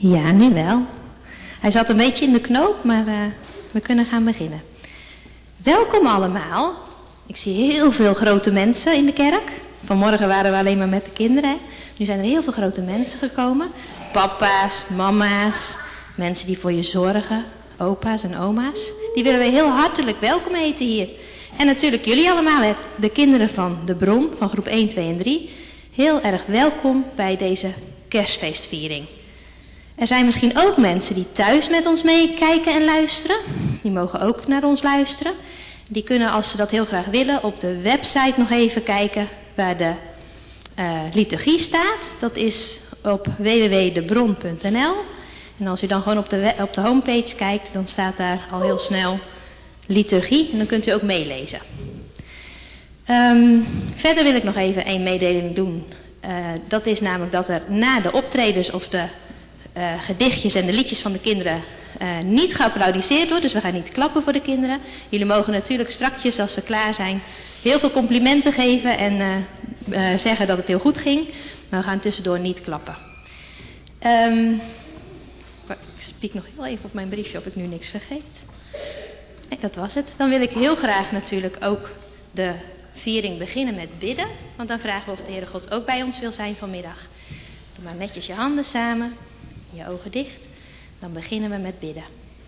Ja, nu wel. Hij zat een beetje in de knoop, maar we kunnen gaan beginnen. Welkom allemaal. Ik zie heel veel grote mensen in de kerk. Vanmorgen waren we alleen maar met de kinderen. Nu zijn er heel veel grote mensen gekomen. Papa's, mama's, mensen die voor je zorgen, opa's en oma's. Die willen we heel hartelijk welkom heten hier. En natuurlijk jullie allemaal, de kinderen van de Bron, van groep 1, 2 en 3. Heel erg welkom bij deze kerstfeestviering. Er zijn misschien ook mensen die thuis met ons meekijken en luisteren. Die mogen ook naar ons luisteren. Die kunnen, als ze dat heel graag willen, op de website nog even kijken waar de liturgie staat. Dat is op www.debron.nl. En als u dan gewoon op de homepage kijkt, dan staat daar al heel snel liturgie. En dan kunt u ook meelezen. Verder wil ik nog even één mededeling doen. Dat is namelijk dat er na de optredens of de gedichtjes en de liedjes van de kinderen niet geapplaudiseerd wordt. Dus we gaan niet klappen voor de kinderen. Jullie mogen natuurlijk strakjes, als ze klaar zijn, heel veel complimenten geven en zeggen dat het heel goed ging. Maar we gaan tussendoor niet klappen. Ik spiek nog heel even op mijn briefje of ik nu niks vergeet. Nee, dat was het. Dan wil ik heel graag natuurlijk ook de viering beginnen met bidden. Want dan vragen we of de Heere God ook bij ons wil zijn vanmiddag. Doe maar netjes je handen samen, je ogen dicht. Dan beginnen we met bidden.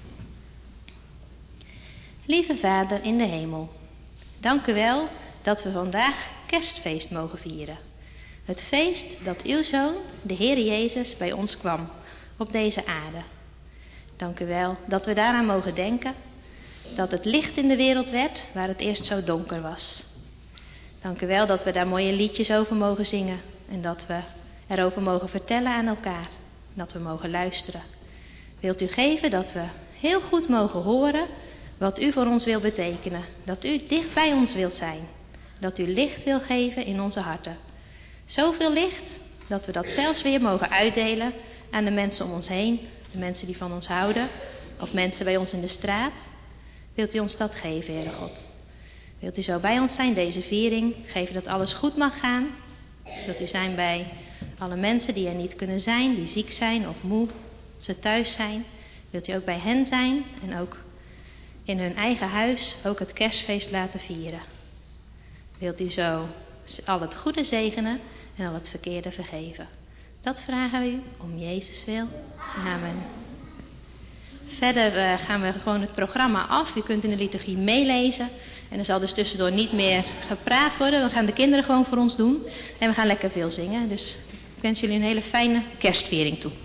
Lieve Vader in de hemel, dank u wel dat we vandaag kerstfeest mogen vieren. Het feest dat uw Zoon, de Heere Jezus, bij ons kwam op deze aarde. Dank u wel dat we daaraan mogen denken, dat het licht in de wereld werd waar het eerst zo donker was. Dank u wel dat we daar mooie liedjes over mogen zingen en dat we erover mogen vertellen aan elkaar, dat we mogen luisteren. Wilt u geven dat we heel goed mogen horen wat u voor ons wil betekenen, dat u dicht bij ons wilt zijn, dat u licht wil geven in onze harten. Zoveel licht dat we dat zelfs weer mogen uitdelen aan de mensen om ons heen, de mensen die van ons houden of mensen bij ons in de straat. Wilt u ons dat geven, Heere God? Wilt u zo bij ons zijn, deze viering, geven dat alles goed mag gaan? Wilt u zijn bij alle mensen die er niet kunnen zijn, die ziek zijn of moe, dat ze thuis zijn? Wilt u ook bij hen zijn en ook in hun eigen huis ook het kerstfeest laten vieren? Wilt u zo al het goede zegenen en al het verkeerde vergeven? Dat vragen we u om Jezus wil. Amen. Verder gaan we gewoon het programma af. U kunt in de liturgie meelezen. En er zal dus tussendoor niet meer gepraat worden. Dan gaan de kinderen gewoon voor ons doen. En we gaan lekker veel zingen. Dus ik wens jullie een hele fijne kerstviering toe.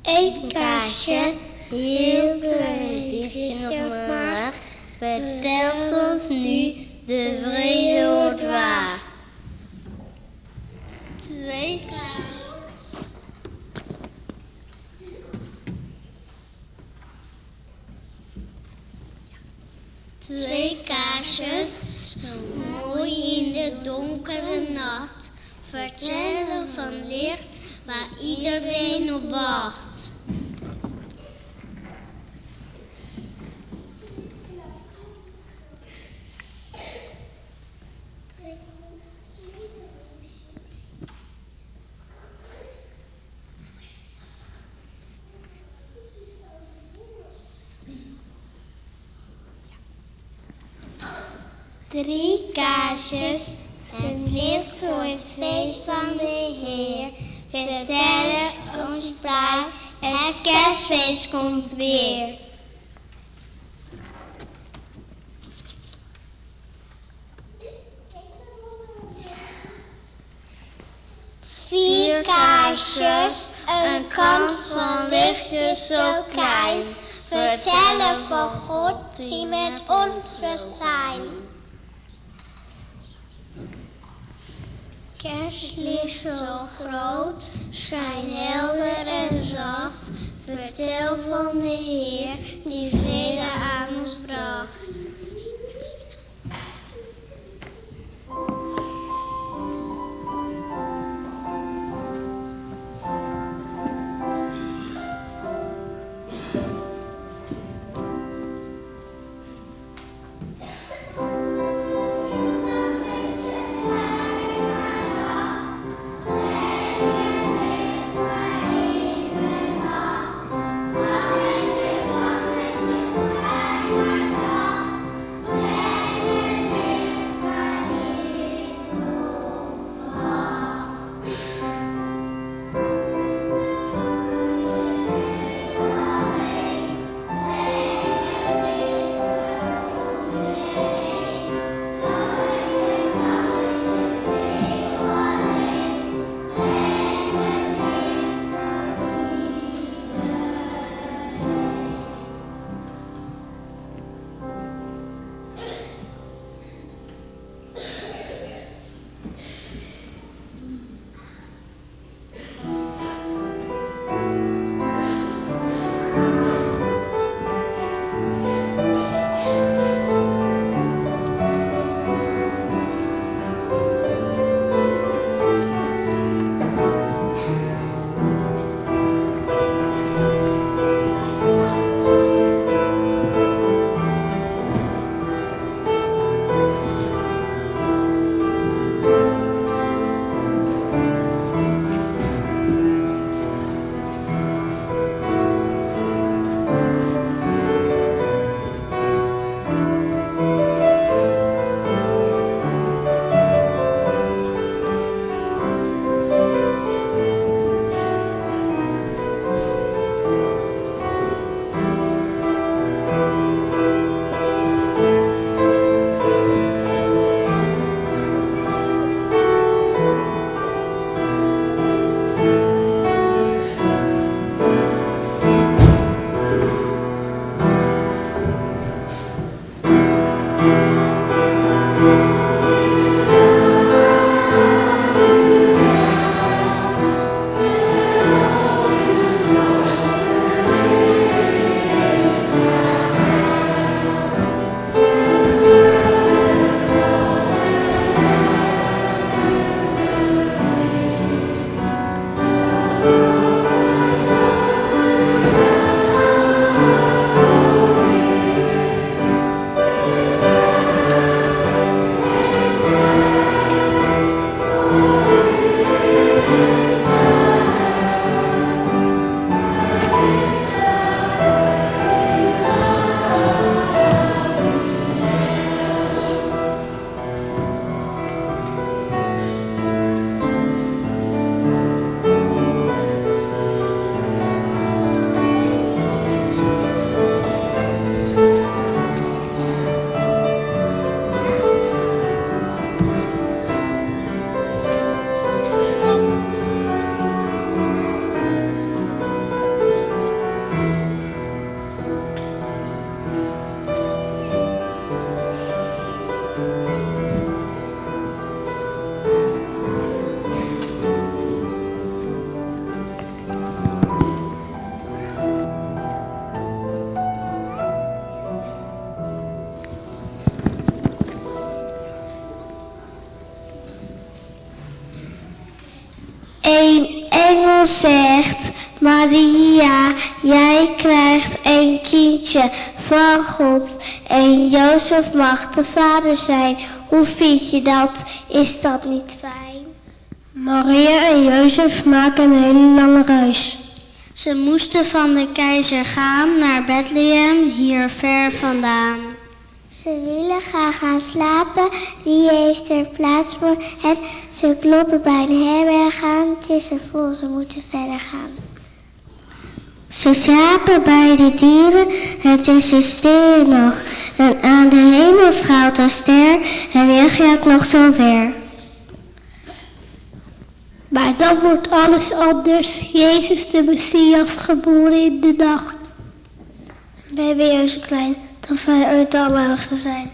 Eén kaarsje, heel klein lichtje nog maar, vertelt ons nu de vrede wordt waar. Twee kaarsjes, mooi in de donkere nacht, vertellen van licht waar iedereen op wacht. Drie kaarsjes, het licht voor het feest van de Heer, vertellen ons blij, het kerstfeest komt weer. Vier kaarsjes, een kans van lichtje zo klein, vertellen van God die met ons wil zijn. Kerstlicht zo groot, schijn helder en zacht, vertel van de Heer die vrede aan ons bracht. Een engel zegt: Maria, jij krijgt een kindje van God en Jozef mag de vader zijn. Hoe vind je dat? Is dat niet fijn? Maria en Jozef maken een hele lange reis. Ze moesten van de keizer gaan naar Bethlehem, hier ver vandaan. Ze willen graag gaan slapen, wie heeft er plaats voor hen? Ze kloppen bij een herberg aan, het is er vol, ze moeten verder gaan. Ze slapen bij de dieren, het is een stille nacht. En aan de hemel schaalt een ster, en weg gaat nog zo ver. Maar dan wordt alles anders. Jezus de Messias geboren in de nacht. Baby is zo klein, dan zal hij ooit de Allerhoogste zijn.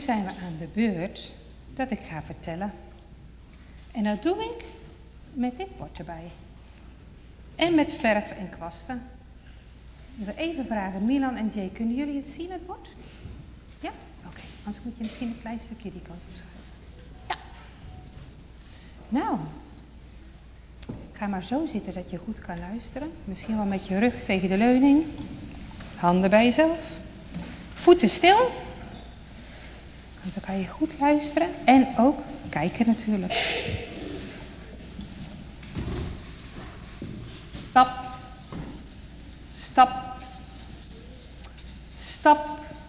zijn we aan de beurt dat ik ga vertellen. En dat doe ik met dit bord erbij. En met verf en kwasten. Ik wil even vragen, Milan en Jay, kunnen jullie het zien, het bord? Ja? Oké, anders moet je misschien een klein stukje die kant op schuiven. Ja. Nou, ga maar zo zitten dat je goed kan luisteren. Misschien wel met je rug tegen de leuning. Handen bij jezelf. Voeten stil. Want dan kan je goed luisteren en ook kijken natuurlijk. Stap. Stap. Stap.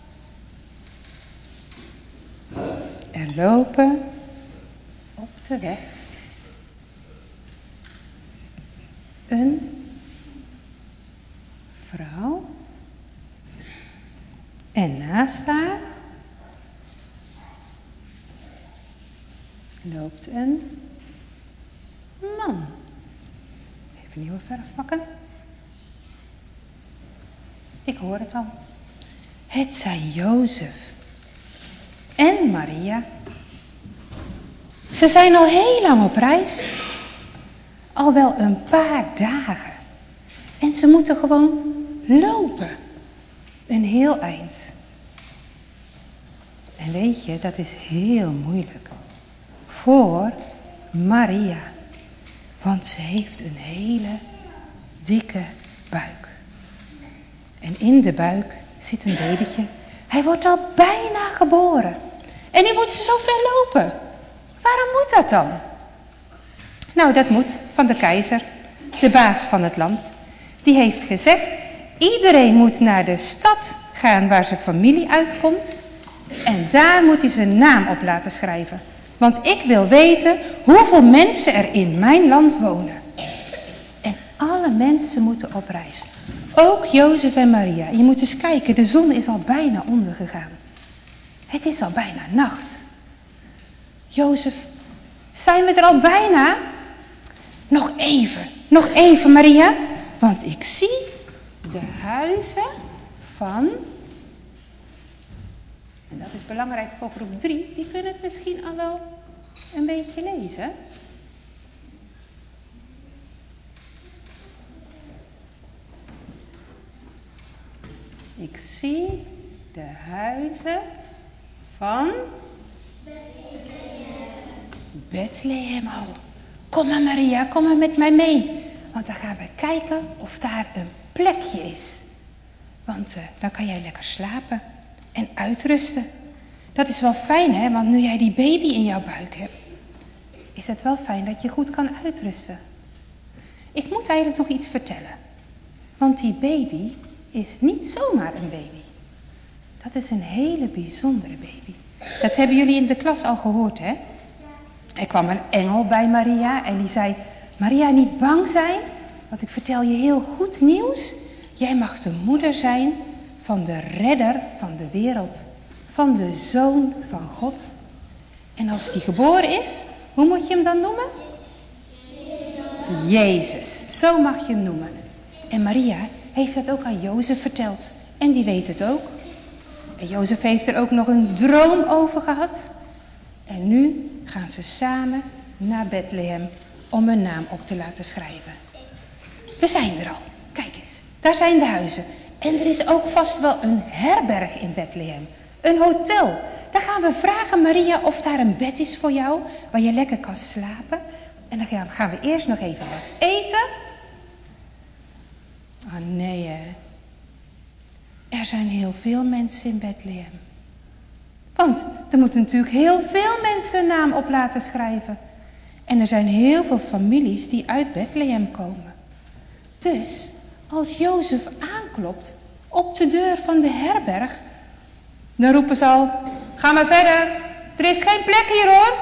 Er lopen op de weg een vrouw en naast haar loopt een man. Even nieuwe verf pakken. Ik hoor het al. Het zijn Jozef en Maria. Ze zijn al heel lang op reis. Al wel een paar dagen. En ze moeten gewoon lopen. Een heel eind. En weet je, dat is heel moeilijk. Voor Maria. Want ze heeft een hele dikke buik. En in de buik zit een babytje. Hij wordt al bijna geboren. En nu moet ze zo ver lopen. Waarom moet dat dan? Nou, dat moet van de keizer, de baas van het land. Die heeft gezegd, iedereen moet naar de stad gaan waar zijn familie uitkomt. En daar moet hij zijn naam op laten schrijven. Want ik wil weten hoeveel mensen er in mijn land wonen. En alle mensen moeten op reis. Ook Jozef en Maria. Je moet eens kijken, de zon is al bijna ondergegaan. Het is al bijna nacht. Jozef, zijn we er al bijna? Nog even Maria. Want ik zie de huizen van... En dat is belangrijk voor groep 3. Die kunnen het misschien al wel een beetje lezen. Ik zie de huizen van Bethlehem al. Kom maar Maria, kom maar met mij mee. Want dan gaan we kijken of daar een plekje is. Want dan kan jij lekker slapen en uitrusten. Dat is wel fijn, hè? Want nu jij die baby in jouw buik hebt, is het wel fijn dat je goed kan uitrusten. Ik moet eigenlijk nog iets vertellen. Want die baby is niet zomaar een baby. Dat is een hele bijzondere baby. Dat hebben jullie in de klas al gehoord, hè? Er kwam een engel bij Maria en die zei... Maria, niet bang zijn, want ik vertel je heel goed nieuws. Jij mag de moeder zijn van de redder van de wereld. Van de Zoon van God. En als die geboren is, hoe moet je hem dan noemen? Jezus, zo mag je hem noemen. En Maria heeft dat ook aan Jozef verteld. En die weet het ook. En Jozef heeft er ook nog een droom over gehad. En nu gaan ze samen naar Bethlehem om hun naam op te laten schrijven. We zijn er al. Kijk eens, daar zijn de huizen. En er is ook vast wel een herberg in Bethlehem. Een hotel. Daar gaan we vragen, Maria, of daar een bed is voor jou, waar je lekker kan slapen. En dan gaan we eerst nog even wat eten. Oh nee, hè. Er zijn heel veel mensen in Bethlehem. Want er moeten natuurlijk heel veel mensen hun naam op laten schrijven. En er zijn heel veel families die uit Bethlehem komen. Dus als Jozef aanklopt op de deur van de herberg, dan roepen ze al, ga maar verder, er is geen plek hier hoor.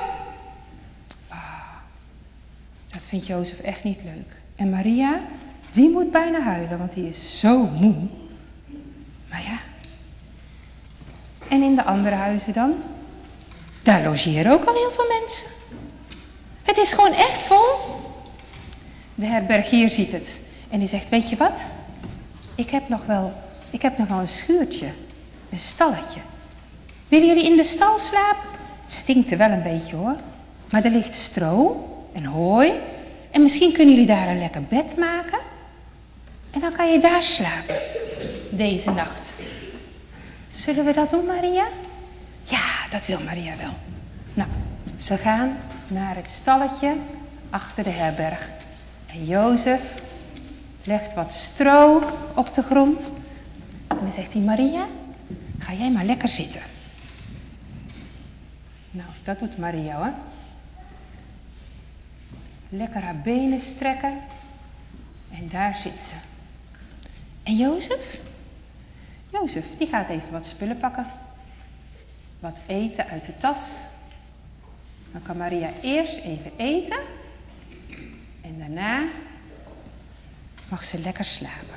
Dat vindt Jozef echt niet leuk. En Maria, die moet bijna huilen, want die is zo moe. Maar ja. En in de andere huizen dan? Daar logeren ook al heel veel mensen. Het is gewoon echt vol. De herbergier ziet het. En die zegt, weet je wat? Ik heb nog wel een schuurtje. Een stalletje. Willen jullie in de stal slapen? Het stinkt er wel een beetje hoor. Maar er ligt stro en hooi. En misschien kunnen jullie daar een lekker bed maken. En dan kan je daar slapen. Deze nacht. Zullen we dat doen, Maria? Ja, dat wil Maria wel. Nou, ze gaan naar het stalletje achter de herberg. En Jozef legt wat stro op de grond. En dan zegt hij, Maria, ga jij maar lekker zitten. Nou, dat doet Maria hoor. Lekker haar benen strekken. En daar zit ze. En Jozef? Jozef, die gaat even wat spullen pakken. Wat eten uit de tas. Dan kan Maria eerst even eten. En daarna mag ze lekker slapen.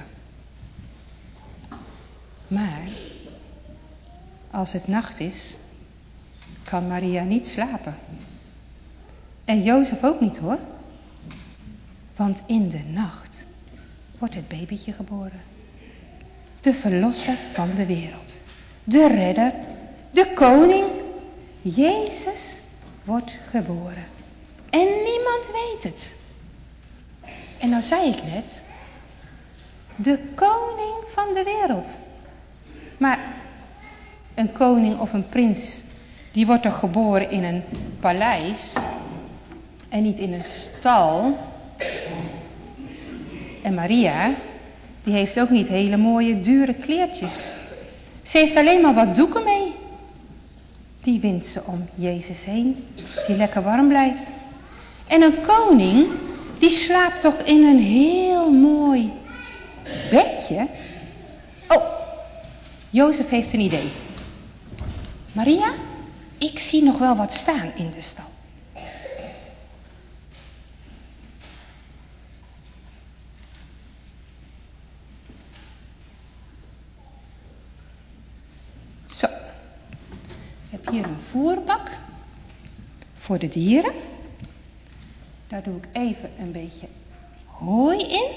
Maar als het nacht is, kan Maria niet slapen. En Jozef ook niet hoor. Want in de nacht wordt het babytje geboren. De verlosser van de wereld. De redder. De koning. Jezus wordt geboren. En niemand weet het. En nou zei ik net, de koning van de wereld. Maar een koning of een prins, die wordt toch geboren in een paleis en niet in een stal. En Maria, die heeft ook niet hele mooie dure kleertjes. Ze heeft alleen maar wat doeken mee. Die wint ze om Jezus heen, die lekker warm blijft. En een koning, die slaapt toch in een heel mooi bedje? Oh, Jozef heeft een idee. Maria, ik zie nog wel wat staan in de stal. Zo, ik heb hier een voerbak voor de dieren. Daar doe ik even een beetje hooi in.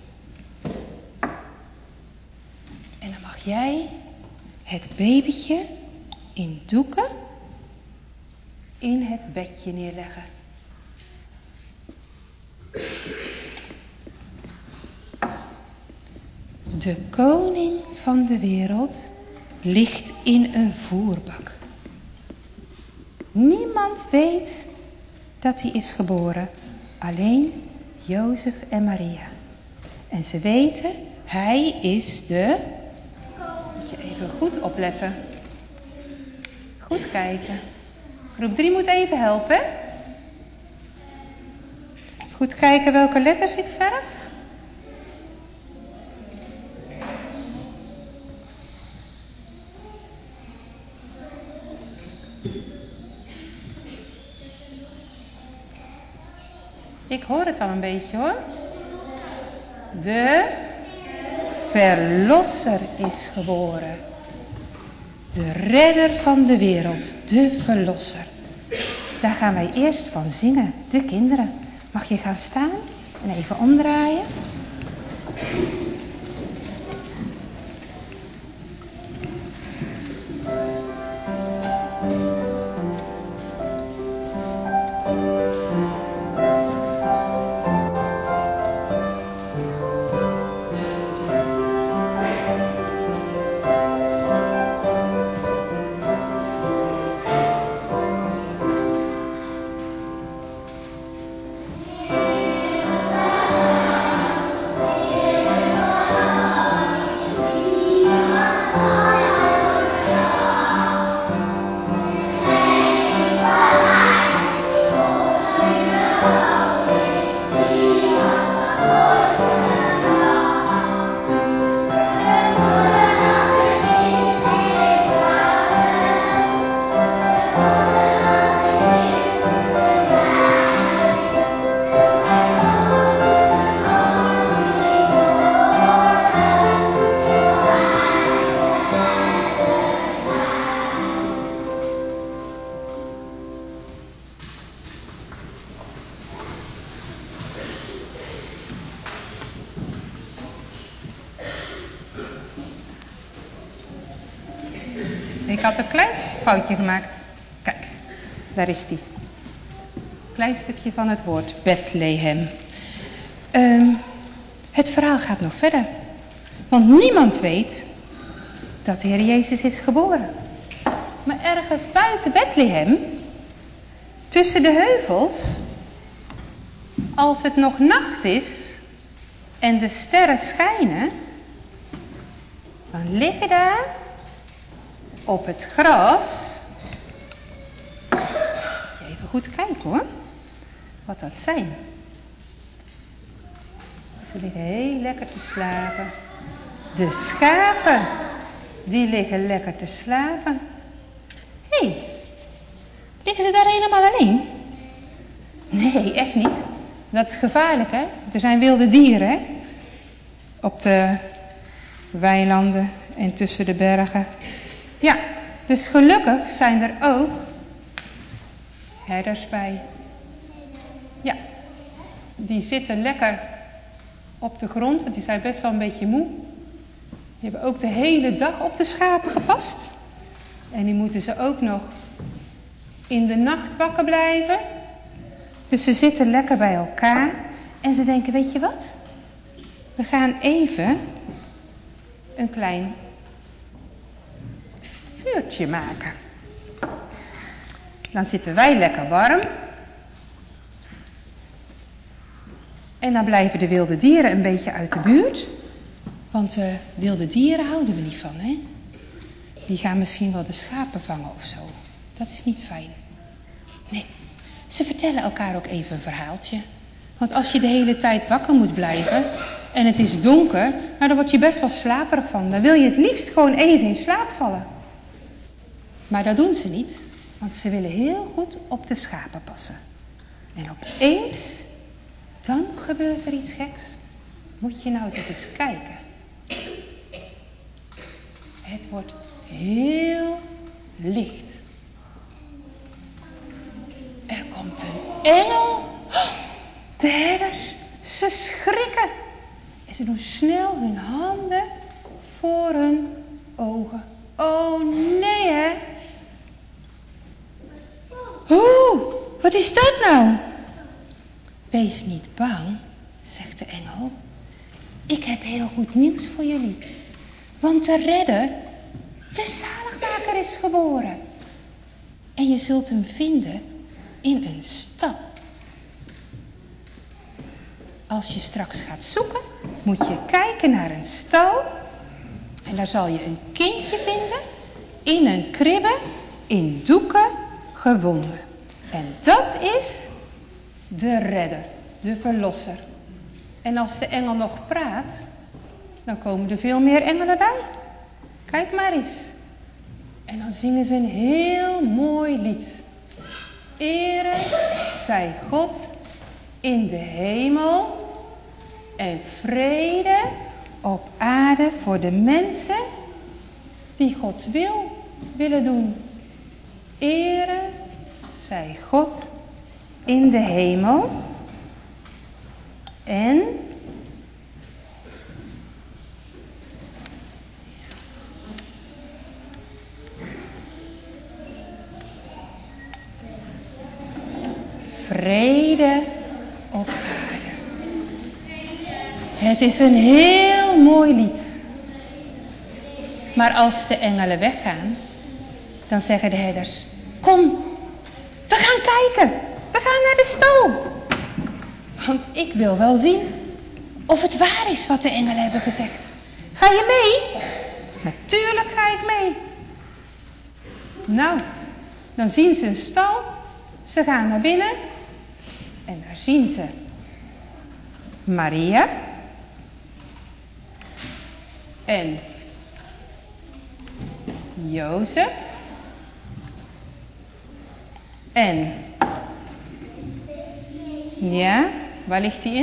En dan mag jij het babytje in doeken in het bedje neerleggen. De koning van de wereld ligt in een voerbak. Niemand weet dat hij is geboren. Alleen Jozef en Maria. En ze weten, hij is de... Moet je even goed opletten. Goed kijken. Groep 3 moet even helpen. Goed kijken welke letters ik verf. Ik hoor het al een beetje hoor. De verlosser is geboren. De redder van de wereld. De verlosser. Daar gaan wij eerst van zingen. De kinderen. Mag je gaan staan en even omdraaien? Ik had een klein foutje gemaakt. Kijk, daar is die. Klein stukje van het woord Bethlehem. Het verhaal gaat nog verder. Want niemand weet dat de Heer Jezus is geboren. Maar ergens buiten Bethlehem, tussen de heuvels, als het nog nacht is en de sterren schijnen, dan liggen daar op het gras, even goed kijken hoor, wat dat zijn. Ze liggen heel lekker te slapen. De schapen, die liggen lekker te slapen. Hé, liggen ze daar helemaal alleen? Nee, echt niet. Dat is gevaarlijk, hè? Er zijn wilde dieren, hè? Op de weilanden en tussen de bergen. Ja, dus gelukkig zijn er ook herders bij. Ja, die zitten lekker op de grond, want die zijn best wel een beetje moe. Die hebben ook de hele dag op de schapen gepast. En die moeten ze ook nog in de nacht wakker blijven. Dus ze zitten lekker bij elkaar. En ze denken, weet je wat? We gaan even een klein vuurtje maken. Dan zitten wij lekker warm. En dan blijven de wilde dieren een beetje uit de buurt. Want wilde dieren houden we niet van, hè? Die gaan misschien wel de schapen vangen of zo. Dat is niet fijn. Nee, ze vertellen elkaar ook even een verhaaltje. Want als je de hele tijd wakker moet blijven en het is donker, nou dan word je best wel slaperig van. Dan wil je het liefst gewoon even in slaap vallen. Maar dat doen ze niet, want ze willen heel goed op de schapen passen. En opeens, dan gebeurt er iets geks. Moet je nou toch eens kijken. Het wordt heel licht. Er komt een engel. De herders, ze schrikken. En ze doen snel hun handen voor hun ogen. Oh nee hè. Oeh, wat is dat nou? Wees niet bang, zegt de engel. Ik heb heel goed nieuws voor jullie. Want de redder, de zaligmaker is geboren. En je zult hem vinden in een stal. Als je straks gaat zoeken, moet je kijken naar een stal. En daar zal je een kindje vinden in een kribbe, in doeken gewonden. En dat is de redder, de verlosser. En als de engel nog praat, dan komen er veel meer engelen bij. Kijk maar eens. En dan zingen ze een heel mooi lied. Ere zij God in de hemel en vrede op aarde voor de mensen die Gods wil willen doen. Ere zij God in de hemel en vrede op aarde. Het is een heel mooi lied. Maar als de engelen weggaan, dan zeggen de herders, kom, we gaan kijken. We gaan naar de stal. Want ik wil wel zien of het waar is wat de engelen hebben gezegd. Ga je mee? Natuurlijk ga ik mee. Nou, dan zien ze een stal. Ze gaan naar binnen. En daar zien ze Maria. En Jozef. En, ja, waar ligt die in?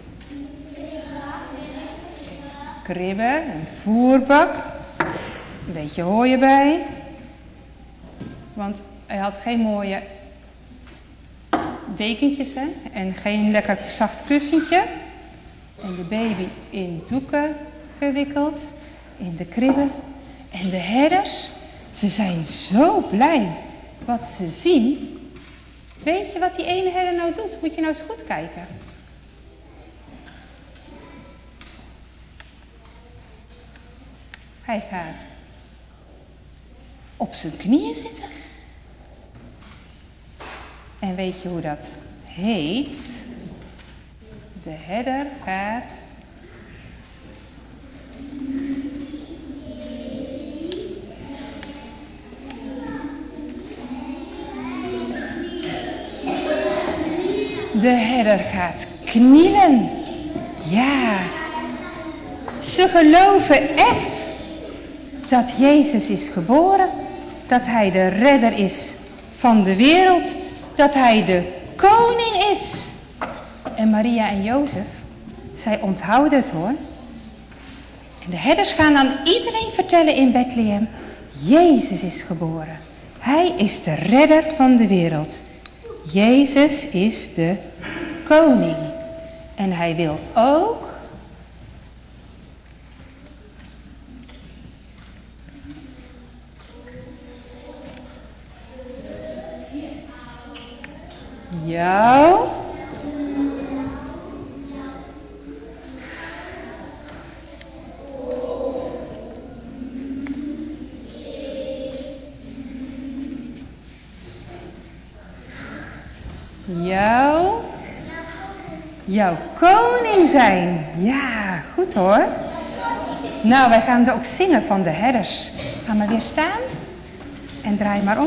Kribbe, een voerbak, een beetje hooi erbij. Want hij had geen mooie dekentjes, hè? En geen lekker zacht kussentje. En de baby in doeken gewikkeld, in de kribbe. En de herders, Ze zijn zo blij wat ze zien. Weet je wat die ene herder nou doet? Moet je nou eens goed kijken. Hij gaat op zijn knieën zitten. En weet je hoe dat heet? De herder gaat knielen. Ja, ze geloven echt dat Jezus is geboren, dat hij de redder is van de wereld, dat hij de koning is. En Maria en Jozef, zij onthouden het hoor. En de herders gaan aan iedereen vertellen in Bethlehem, Jezus is geboren. Hij is de redder van de wereld. Jezus is de koning. En hij wil ook jou jouw koning zijn. Ja, goed hoor. Nou, wij gaan er ook zingen van de herders. Ga maar weer staan en draai maar om.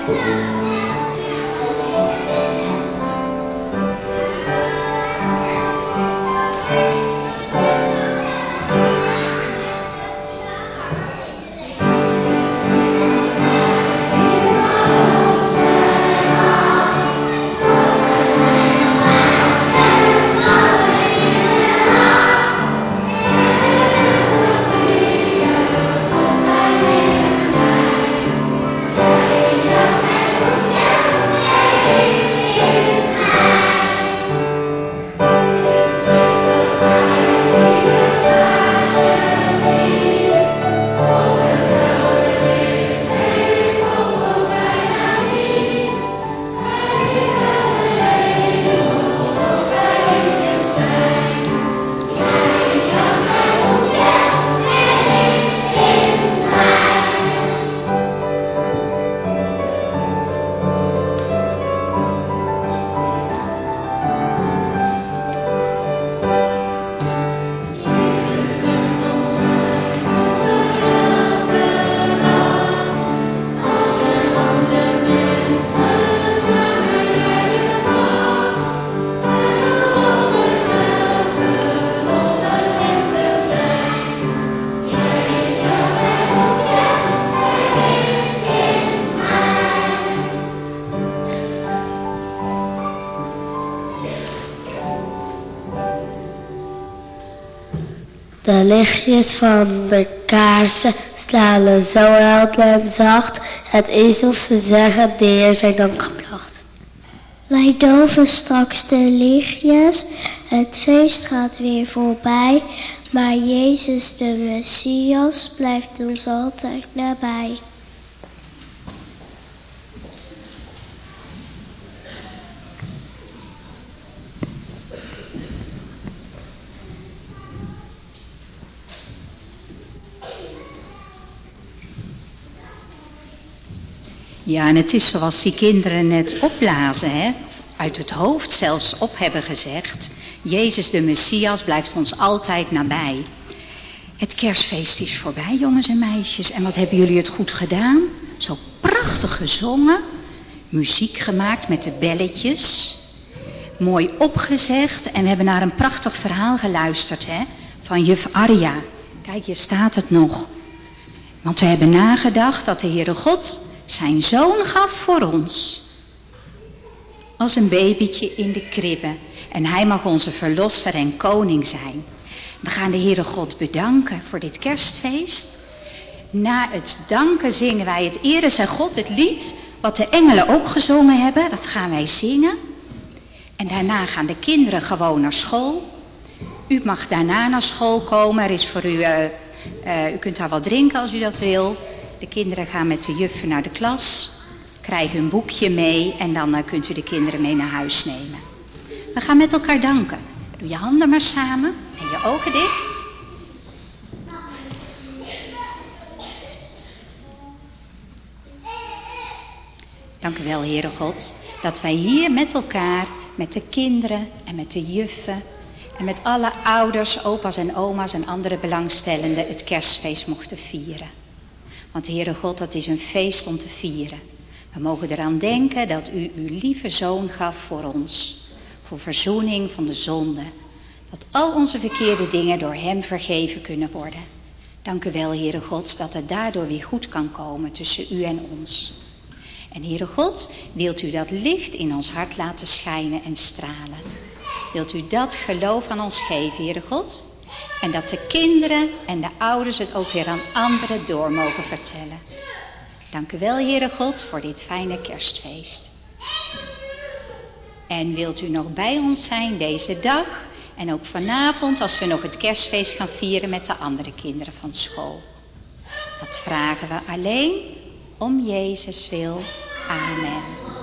De lichtjes van de kaarsen stralen zo helder en zacht. Het is of ze zeggen, de Heer zijn dankenpracht. Wij doven straks de lichtjes, het feest gaat weer voorbij. Maar Jezus de Messias blijft ons altijd nabij. Ja, en het is zoals die kinderen net opblazen, hè? Uit het hoofd zelfs op hebben gezegd. Jezus de Messias blijft ons altijd nabij. Het kerstfeest is voorbij, jongens en meisjes. En wat hebben jullie het goed gedaan? Zo prachtig gezongen. Muziek gemaakt met de belletjes. Mooi opgezegd. En we hebben naar een prachtig verhaal geluisterd, hè? Van juf Arja. Kijk, hier staat het nog. Want we hebben nagedacht dat de Heere God zijn zoon gaf voor ons. Als een babytje in de kribbe. En hij mag onze verlosser en koning zijn. We gaan de Heere God bedanken voor dit kerstfeest. Na het danken zingen wij het Ere zij God, het lied wat de engelen ook gezongen hebben. Dat gaan wij zingen. En daarna gaan de kinderen gewoon naar school. U mag daarna naar school komen. Er is voor u, u kunt daar wat drinken als u dat wil. De kinderen gaan met de juffen naar de klas, krijgen hun boekje mee en dan kunt u de kinderen mee naar huis nemen. We gaan met elkaar danken. Doe je handen maar samen en je ogen dicht. Dank u wel, Heere God, dat wij hier met elkaar, met de kinderen en met de juffen en met alle ouders, opa's en oma's en andere belangstellenden het kerstfeest mochten vieren. Want Heere God, dat is een feest om te vieren. We mogen eraan denken dat u uw lieve zoon gaf voor ons. Voor verzoening van de zonde. Dat al onze verkeerde dingen door hem vergeven kunnen worden. Dank u wel, Heere God, dat het daardoor weer goed kan komen tussen u en ons. En Heere God, wilt u dat licht in ons hart laten schijnen en stralen. Wilt u dat geloof aan ons geven, Heere God? En dat de kinderen en de ouders het ook weer aan anderen door mogen vertellen. Dank u wel, Heere God, voor dit fijne kerstfeest. En wilt u nog bij ons zijn deze dag en ook vanavond als we nog het kerstfeest gaan vieren met de andere kinderen van school. Dat vragen we alleen om Jezus wil. Amen.